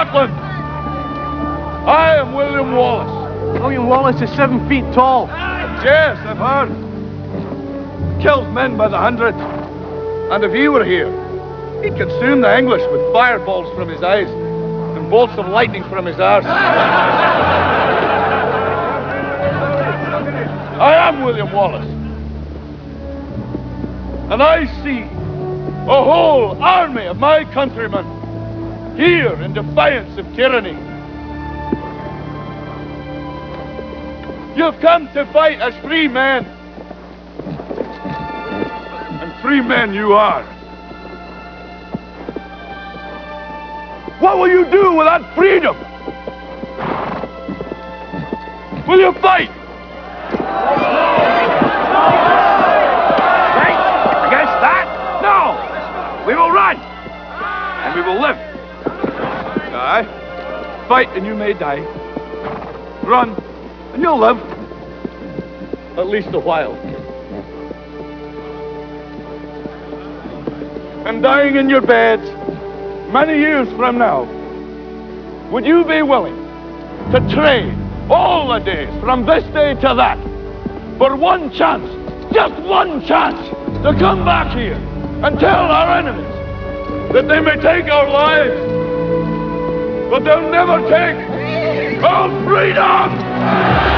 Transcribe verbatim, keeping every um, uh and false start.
Scotland. I am William Wallace. William Wallace is seven feet tall. Yes, I've heard. Kills men by the hundred. And if he were here, he'd consume the English with fireballs from his eyes and bolts of lightning from his arse. I am William Wallace. And I see a whole army of my countrymen here in defiance of tyranny. You've come to fight as free men. And free men you are. What will you do with that freedom? Will you fight? Fight against that? No! We will run! And we will live. Aye. Fight and you may die. Run and you'll live. At least a while. And dying in your beds many years from now, would you be willing to trade all the days from this day to that for one chance, just one chance, to come back here and tell our enemies that they may take our lives, but they'll never take our freedom!